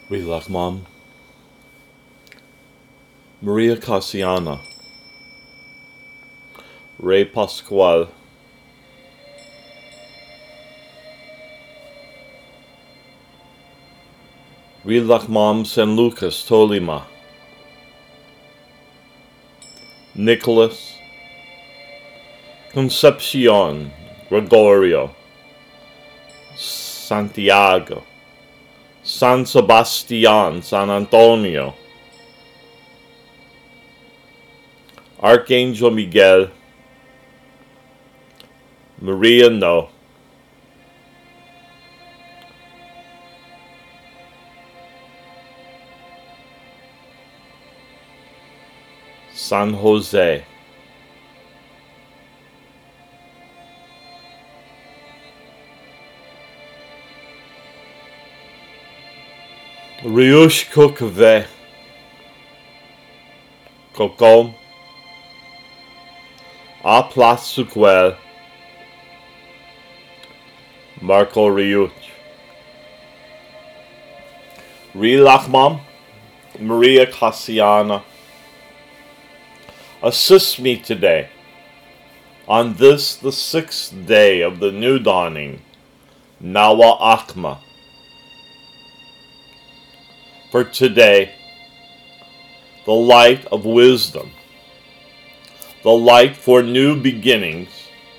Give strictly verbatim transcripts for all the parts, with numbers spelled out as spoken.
Rilak Mom, Maria Cassiana, Ray Pascual, Rilak Mom San Lucas Tolima, Nicholas, Concepcion, Gregorio, Santiago, San Sebastian, San Antonio, Archangel Miguel, Maria No, San Jose, Riush Kokove, Cocom, A Place Suquel, Marco Riuch, Rilachmam, Maria Cassiana. Assist me today, on this the sixth day of the new dawning, Nawa Akma. For today, the light of wisdom, the light for new beginnings,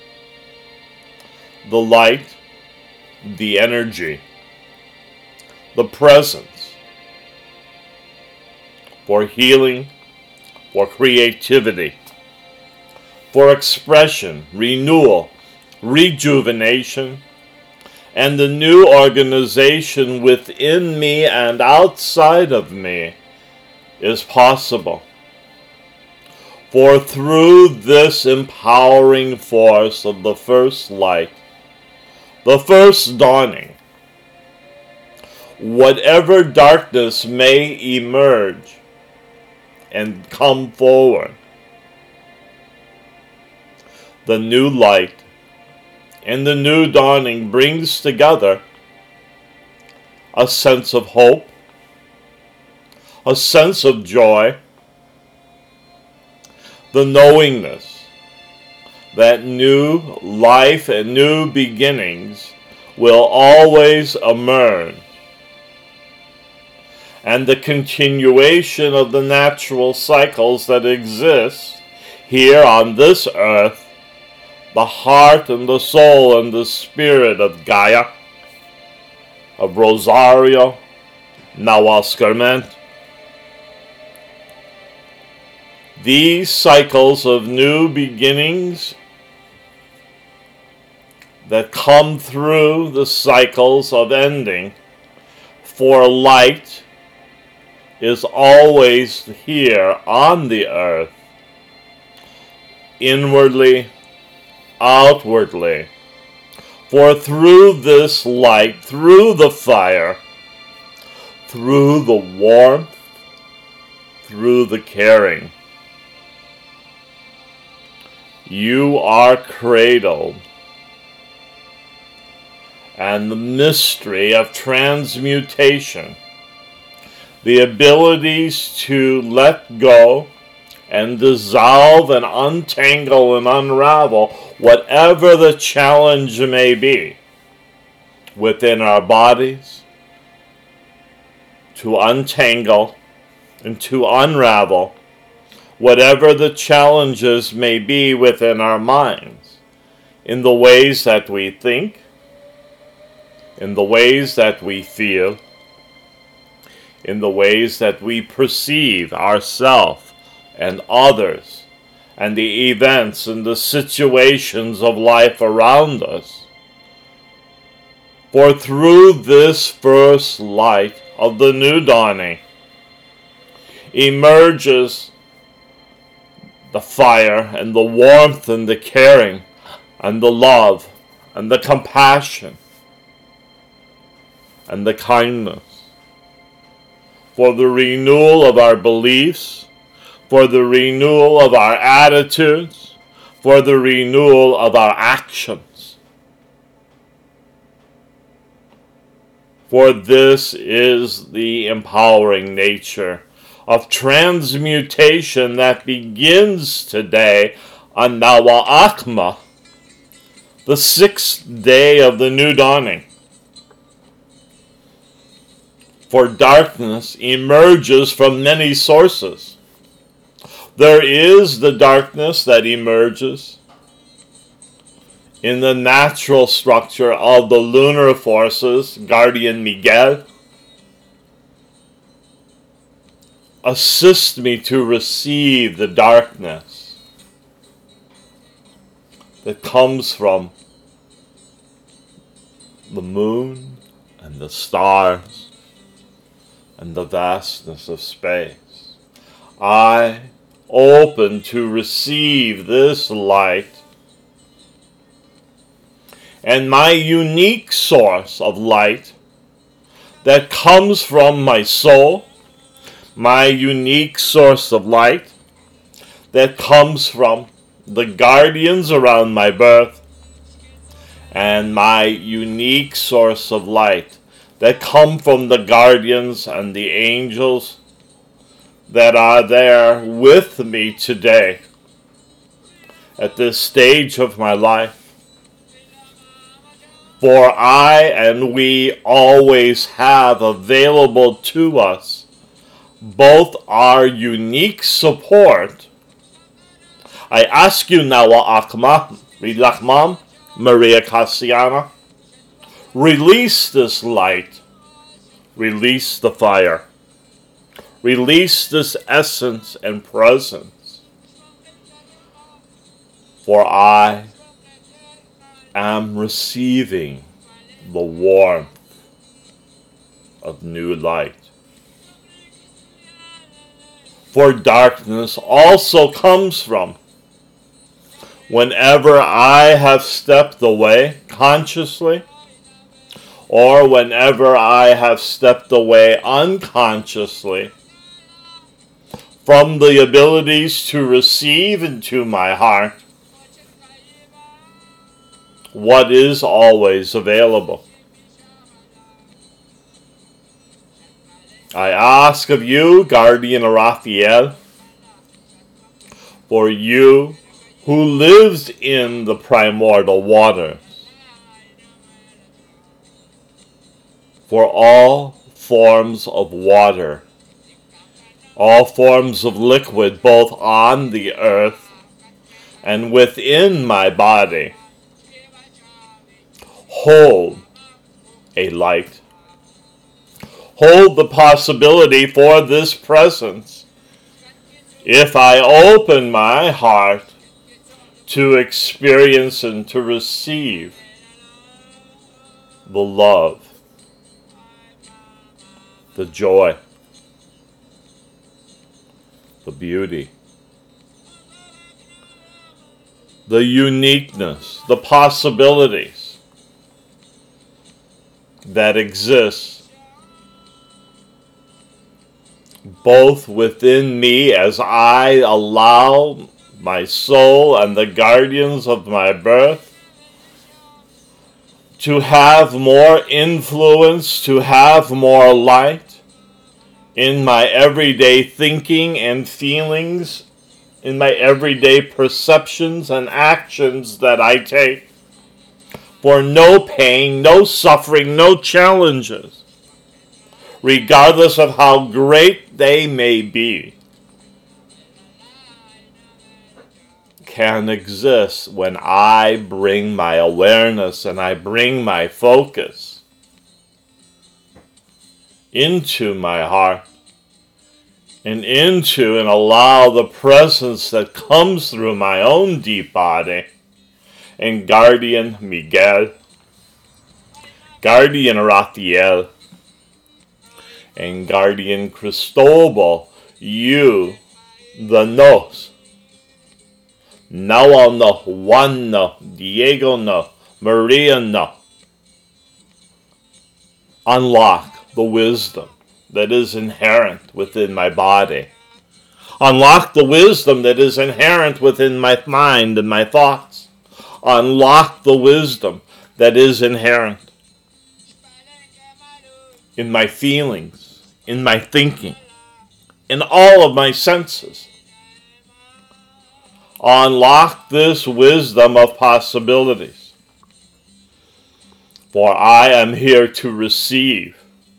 the light, the energy, the presence for healing, for creativity, for expression, renewal, rejuvenation, and the new organization within me and outside of me is possible. For through this empowering force of the first light, the first dawning, whatever darkness may emerge and come forward, the new light and the new dawning brings together a sense of hope, a sense of joy, the knowingness that new life and new beginnings will always emerge, and the continuation of the natural cycles that exist here on this earth, the heart and the soul and the spirit of Gaia, of Rosario, Nawaskarment. These cycles of new beginnings that come through the cycles of ending for light is always here on the earth, inwardly, outwardly. For through this light, through the fire, through the warmth, through the caring, you are cradled, and the mystery of transmutation, the abilities to let go and dissolve and untangle and unravel whatever the challenge may be within our bodies, to untangle and to unravel whatever the challenges may be within our minds, in the ways that we think, in the ways that we feel, in the ways that we perceive ourselves and others, and the events and the situations of life around us. For through this first light of the new dawning emerges the fire and the warmth and the caring and the love and the compassion and the kindness for the renewal of our beliefs, for the renewal of our attitudes, for the renewal of our actions, For this is the empowering nature of transmutation that begins today on Nawa'akma, the sixth day of the new dawning. For darkness emerges from many sources. There is the darkness that emerges in the natural structure of the lunar forces, Guardian Miguel. Assist me to receive the darkness that comes from the moon and the stars and the vastness of space. I open to receive this light, and my unique source of light that comes from my soul, my unique source of light that comes from the guardians around my birth, and my unique source of light that come from the guardians and the angels that are there with me today at this stage of my life. For I and we always have available to us both our unique support. I ask you, Nawa'akma, Rilachmam, Maria Cassiana, release this light, release the fire, release this essence and presence, for I am receiving the warmth of new light. For darkness also comes from whenever I have stepped away consciously, or whenever I have stepped away unconsciously from the abilities to receive into my heart what is always available. I ask of you, Guardian Raphael, for you who lives in the primordial waters, for all forms of water, all forms of liquid, both on the earth and within my body, hold a light. Hold the possibility for this presence. If I open my heart to experience and to receive the love, the joy, the beauty, the uniqueness, the possibilities that exist both within me as I allow my soul and the guardians of my birth to have more influence, to have more light in my everyday thinking and feelings, in my everyday perceptions and actions that I take. For no pain, no suffering, no challenges, regardless of how great they may be, can exist when I bring my awareness and I bring my focus into my heart and into and allow the presence that comes through my own deep body and Guardian Miguel, Guardian Raphael, and Guardian Cristobal, you, the Nos, Noah no, Juan no, Diego no, Maria no, unlock the wisdom that is inherent within my body. Unlock the wisdom that is inherent within my mind and my thoughts. Unlock the wisdom that is inherent in my feelings, in my thinking, in all of my senses. Unlock this wisdom of possibilities, for I am here to receive.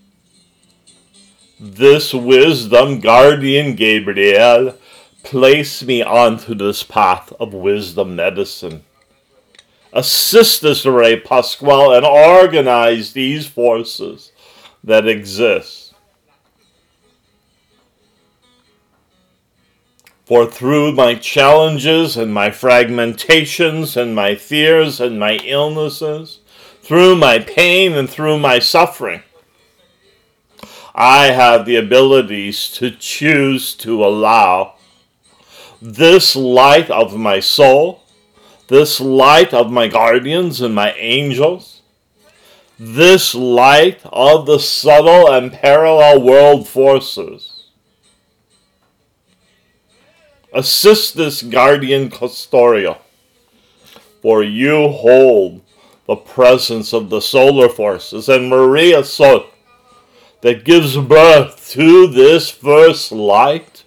This wisdom, Guardian Gabriel, place me onto this path of wisdom medicine. Assist us, Ray Pasquale, and organize these forces that exist. For through my challenges and my fragmentations and my fears and my illnesses, through my pain and through my suffering, I have the abilities to choose to allow this light of my soul, this light of my guardians and my angels, this light of the subtle and parallel world forces. Assist this guardian custodial, for you hold the presence of the solar forces and Maria Sol that gives birth to this first light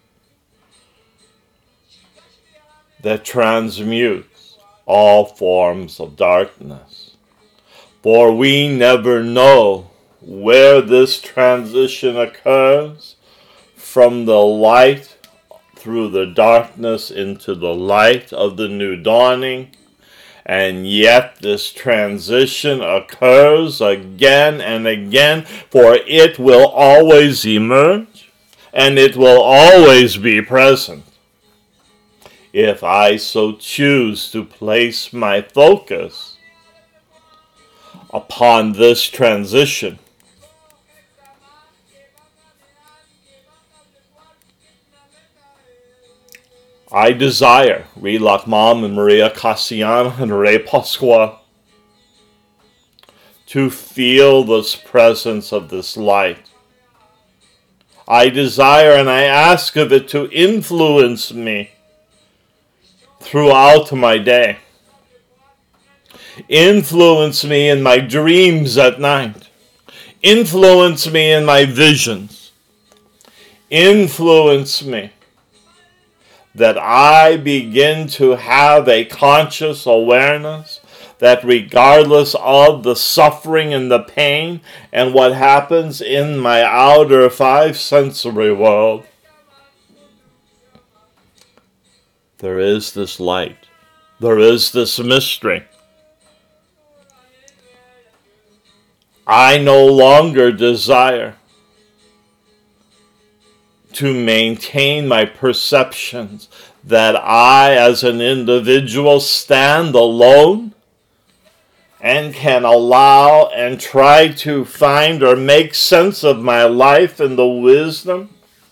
that transmutes all forms of darkness. For we never know where this transition occurs from the light through the darkness into the light of the new dawning, and yet this transition occurs again and again, for it will always emerge and it will always be present. If I so choose to place my focus upon this transition, I desire, Relak Mom and Maria Cassiana and Ray Pasqua, to feel this presence of this light. I desire and I ask of it to influence me throughout my day. Influence me in my dreams at night. Influence me in my visions. Influence me that I begin to have a conscious awareness that regardless of the suffering and the pain and what happens in my outer five sensory world, there is this light. There is this mystery. I no longer desire to maintain my perceptions that I as an individual stand alone and can allow and try to find or make sense of my life in the wisdom.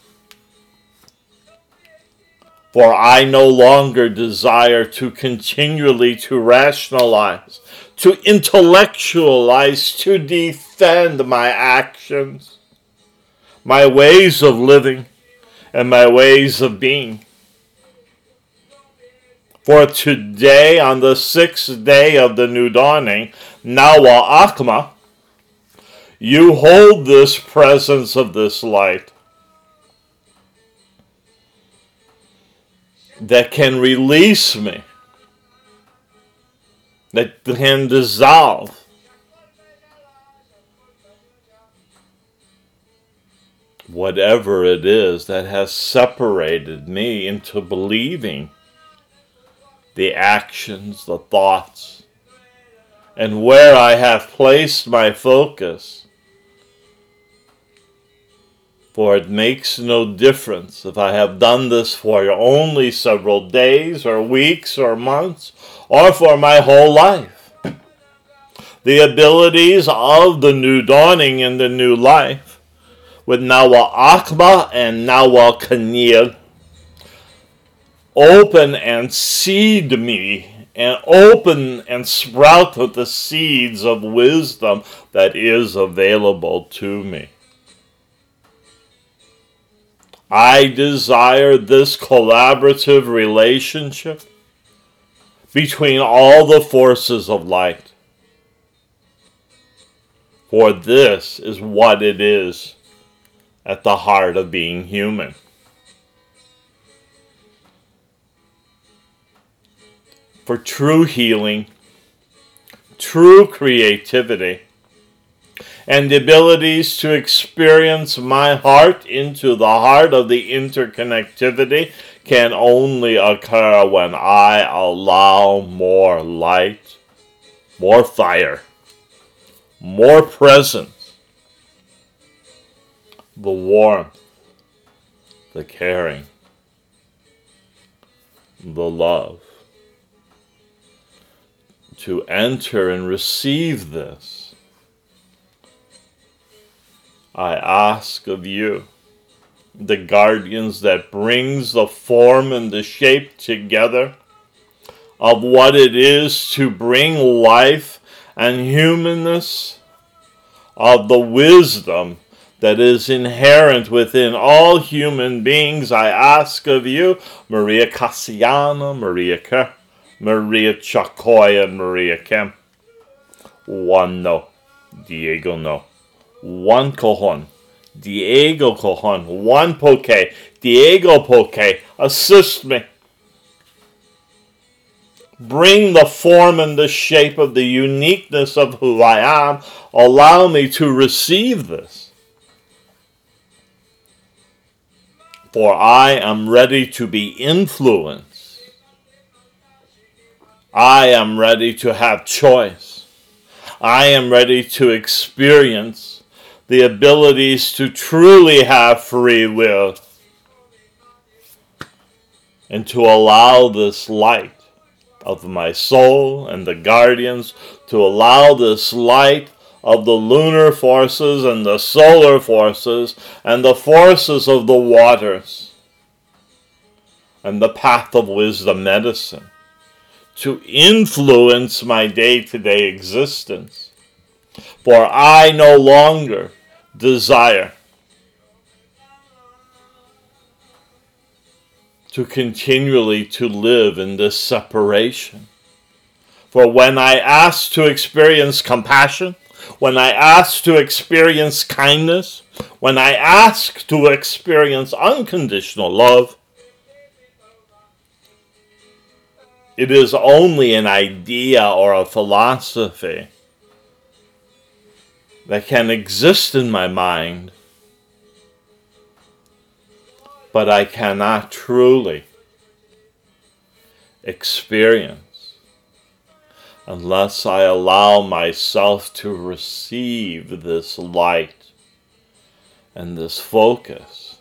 For I no longer desire to continually to rationalize, to intellectualize, to defend my actions, my ways of living, and my ways of being. For today, on the sixth day of the new dawning, Nawa Akma, you hold this presence of this light that can release me, that can dissolve whatever it is that has separated me into believing the actions, the thoughts, and where I have placed my focus. For it makes no difference if I have done this for only several days or weeks or months or for my whole life. The abilities of the new dawning and the new life with Nawa Akba and Nawa Kanil open and seed me and open and sprout with the seeds of wisdom that is available to me. I desire this collaborative relationship between all the forces of light. For this is what it is at the heart of being human. For true healing, true creativity, and the abilities to experience my heart into the heart of the interconnectivity can only occur when I allow more light, more fire, more presence, the warmth, the caring, the love, to enter and receive this. I ask of you, the guardians that brings the form and the shape together of what it is to bring life and humanness, of the wisdom that is inherent within all human beings. I ask of you, Maria Cassiana, Maria Kerr, Maria Chakoy, and Maria Kemp. One no, Diego no. One Cojon, Diego Cojon. One Poke, Diego Poke. Assist me. Bring the form and the shape of the uniqueness of who I am. Allow me to receive this. For I am ready to be influenced. I am ready to have choice. I am ready to experience the abilities to truly have free will and to allow this light of my soul and the guardians, to allow this light of the lunar forces and the solar forces and the forces of the waters and the path of wisdom medicine to influence my day-to-day existence. For I no longer desire to continually to live in this separation. For when I ask to experience compassion, when I ask to experience kindness, when I ask to experience unconditional love, it is only an idea or a philosophy that can exist in my mind, but I cannot truly experience unless I allow myself to receive this light and this focus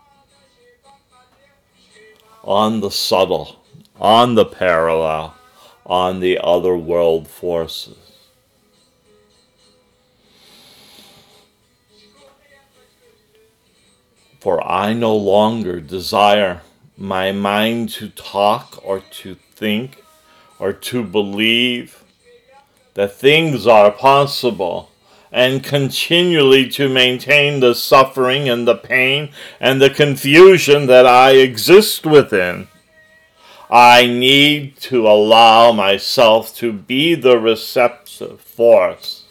on the subtle, on the parallel, on the other world forces. For I no longer desire my mind to talk or to think or to believe that things are possible and continually to maintain the suffering and the pain and the confusion that I exist within. I need to allow myself to be the receptive force,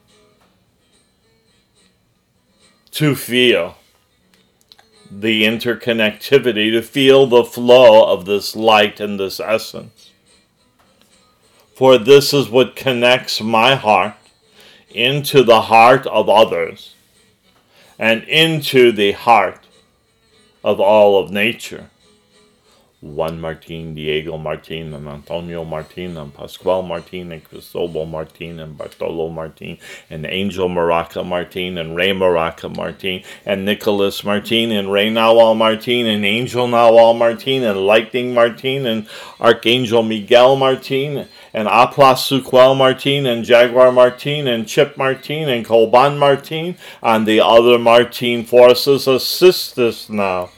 to feel the interconnectivity, to feel the flow of this light and this essence. For this is what connects my heart into the heart of others and into the heart of all of nature. Juan Martin, Diego Martin, and Antonio Martin, and Pascual Martin, and Cristobal Martin, and Bartolo Martin, and Angel Maraca Martin, and Ray Maraca Martin, and Nicholas Martin, and Ray Nawal Martin, and Angel Nawal Martin, and Lightning Martin, and Archangel Miguel Martin, and Aplas Suquel Martin, and Jaguar Martin, and Chip Martin, and Colban Martin, and the other Martin forces assist us now.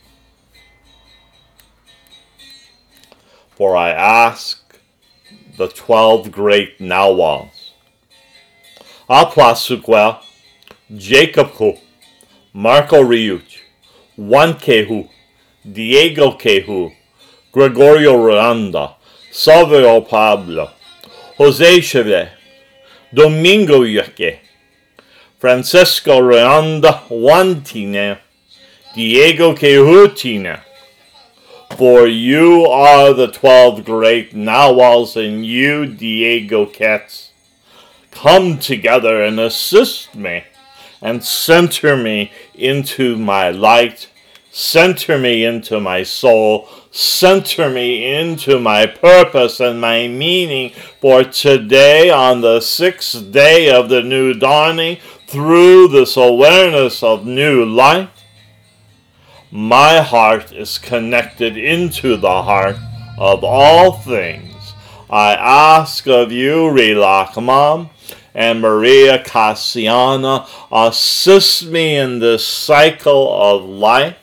For I ask the twelve great Nawals, Aplas Suquel, Jacob Hu, Marco Riuch, Juan Kehu, Diego Kehu, Gregorio Randa, Salvador Pablo, Jose Chevre, Domingo Yuque, Francisco Reonda Wantine, Diego Quehutine. For you are the twelve great Nawals, and you, Diego Ketz, come together and assist me, and center me into my light, center me into my soul, center me into my purpose and my meaning for today on the sixth day of the new dawning. Through this awareness of new life, my heart is connected into the heart of all things. I ask of you, Rilak Mom and Maria Cassiana, assist me in this cycle of light,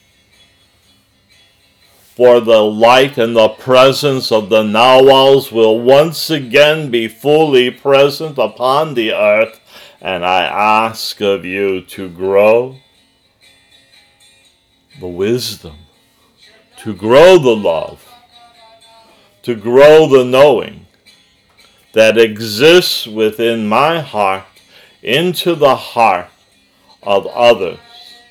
for the light and the presence of the Nawals will once again be fully present upon the earth, and I ask of you to grow the wisdom, to grow the love, to grow the knowing that exists within my heart into the heart of others,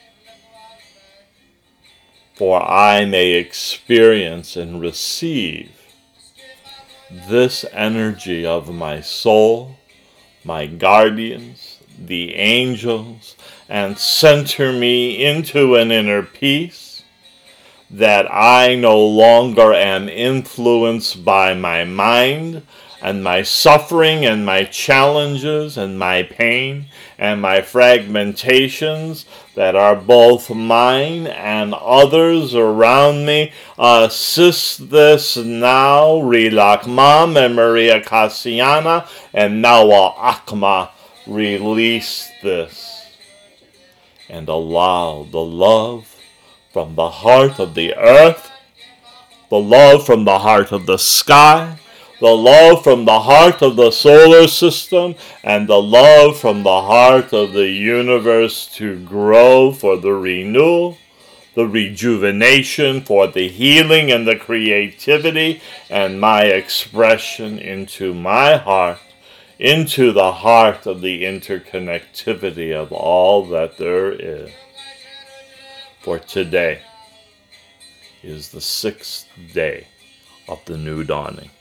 for I may experience and receive this energy of my soul, my guardians, the angels, and center me into an inner peace, that I no longer am influenced by my mind and my suffering and my challenges and my pain and my fragmentations that are both mine and others around me. Assist this now, Rilak Mam and Maria Cassiana, and Nawa Akma. Release this and allow the love from the heart of the earth, the love from the heart of the sky, the love from the heart of the solar system, and the love from the heart of the universe to grow for the renewal, the rejuvenation, for the healing and the creativity, and my expression into my heart, into the heart of the interconnectivity of all that there is. For today is the sixth day of the new dawning.